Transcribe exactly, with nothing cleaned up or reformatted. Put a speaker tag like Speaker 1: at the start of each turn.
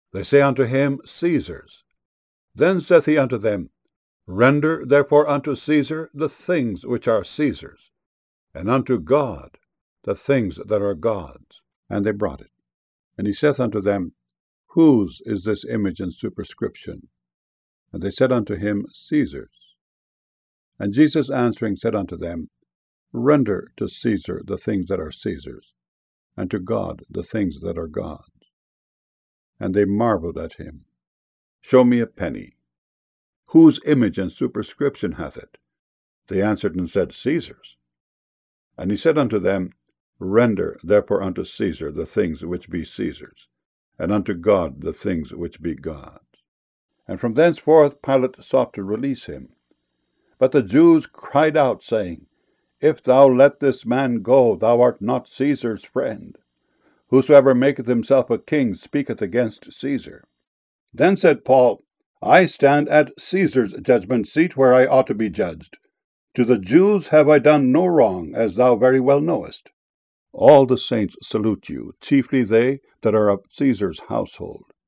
Speaker 1: They say unto him, Caesar's. Then saith he unto them, Render therefore unto Caesar the things which are Caesar's, and unto God the things that are God's. And they brought it. And he saith unto them, Whose is this image and superscription? And they said unto him, Caesar's. And Jesus answering said unto them, Render to Caesar the things that are Caesar's, and to God the things that are God's. And they marveled at him. Show me a penny. Whose image and superscription hath it? They answered and said, Caesar's. And he said unto them, Render therefore unto Caesar the things which be Caesar's, and unto God the things which be God's. And from thenceforth Pilate sought to release him. But the Jews cried out, saying, If thou let this man go, thou art not Caesar's friend. Whosoever maketh himself a king speaketh against Caesar. Then said Paul, I stand at Caesar's judgment seat, where I ought to be judged. To the Jews have I done no wrong, as thou very well knowest. All the saints salute you, chiefly they that are of Caesar's household.